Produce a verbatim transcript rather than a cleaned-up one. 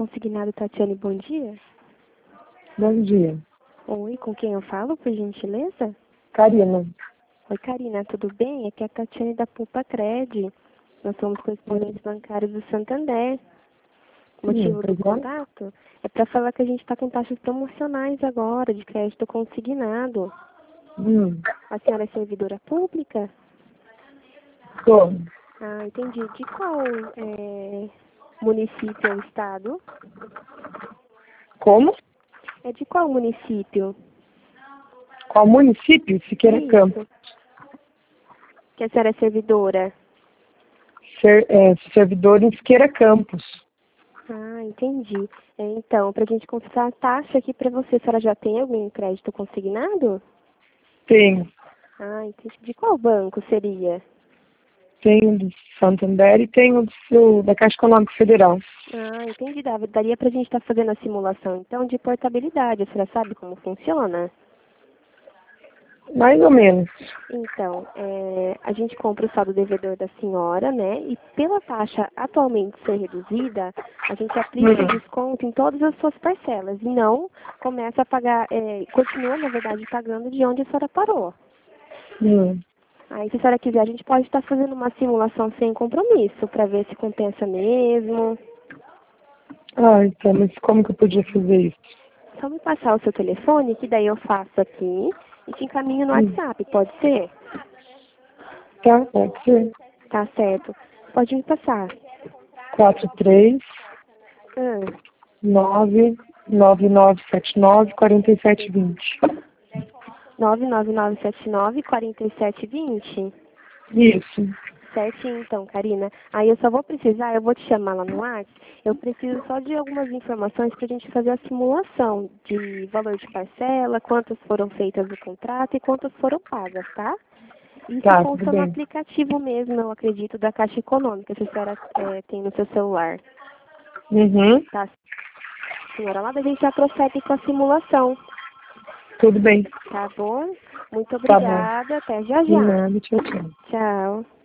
Consignado Tatiane, bom dia. Bom dia. Oi, com quem eu falo, por gentileza? Karina. Oi, Karina, tudo bem? Aqui é a Tatiane da Pulpa Cred. Nós somos correspondentes bancários do Santander. O motivo do contato é para falar que a gente está com taxas promocionais agora, de crédito consignado. Hum. A senhora é servidora pública? Tô. Ah, entendi. De qual é, município ou estado? Como? É de qual município? Qual município? Siqueira Campos. Que a senhora é servidora? Ser, é, servidor em Siqueira Campos. Ah, entendi. É, então, para a gente consultar a taxa aqui para você, a senhora já tem algum crédito consignado? Tenho. Ah, entendi. De qual banco seria? Tenho do Santander e tenho do seu, da Caixa Econômica Federal. Ah, entendi, Davi. Daria para a gente estar tá fazendo a simulação, então, de portabilidade. A senhora sabe como funciona? Mais ou menos. Então, é, a gente compra o saldo devedor da senhora, né? E pela taxa atualmente ser reduzida, a gente aplica Hum. desconto em todas as suas parcelas. E não começa a pagar, é, continua, na verdade, pagando de onde a senhora parou. Hum. Aí, se a senhora quiser, a gente pode estar fazendo uma simulação sem compromisso, para ver se compensa mesmo. Ah, então, mas como que eu podia fazer isso? Só me passar o seu telefone, que daí eu faço aqui e te encaminho no Hum. WhatsApp, pode ser? Tá, pode ser. Tá certo. Pode me passar. quatro três Ah, nove nove nove sete nove quatro sete dois zero. nove nove nove sete nove quatro sete dois zero. Isso. Certinho, então, Karina. Aí eu só vou precisar, eu vou te chamar lá no WhatsApp, eu preciso só de algumas informações para a gente fazer a simulação de valor de parcela, quantas foram feitas no contrato e quantas foram pagas, tá? Isso Tá, tudo consta no bem. aplicativo mesmo, eu acredito, da Caixa Econômica, se a senhora é, tem no seu celular. Uhum. Tá, senhora? Lá da gente já prossegue com a simulação, Tudo bem. tá bom? Muito Tá bom. obrigada, até já De já. nada, tchau, tchau. Tchau.